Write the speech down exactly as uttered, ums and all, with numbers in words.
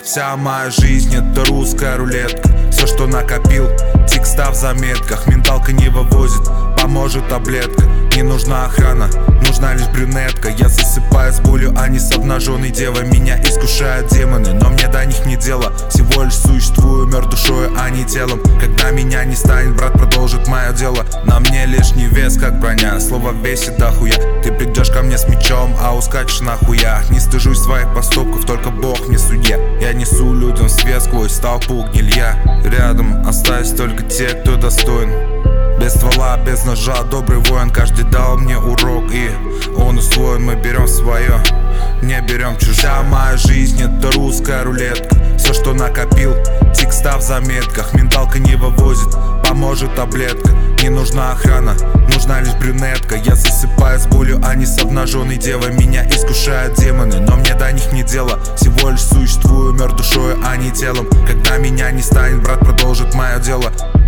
Вся моя жизнь — это русская рулетка. Все, что накопил, текста в заметках. Менталка не вывозит, поможет таблетка. Не нужна охрана, нужна лишь брюнетка. Я засыпаю с болью, а не с обнаженной девой. Меня искушают демоны, но мне до них не дело. Всего лишь существую мертв душою, а не телом. Когда меня не станет, брат продолжит мое дело. На мне лишний вес, как броня, слово весит дохуя. Ты придешь ко мне с мечом, а ускачешь нахуя. Не стыжусь своих поступков, только Бог мне судья. Я несу людям свет сквозь толпу гнилья. Рядом остались только те, кто достоин. Без ствола, без ножа, добрый воин. Каждый дал мне урок, и он усвоен. Мы берем свое, не берем чужое. Вся моя жизнь — это русская рулетка. Все, что накопил, текста в заметках. Менталка не вывозит, поможет таблетка. Не нужна охрана, нужна лишь брюнетка. Я засыпаю с болью, а не с обнаженной девой. Меня искушают демоны, но мне до них не дело. Всего лишь существую мертв душою, а не телом. Когда меня не станет, брат продолжит мое дело.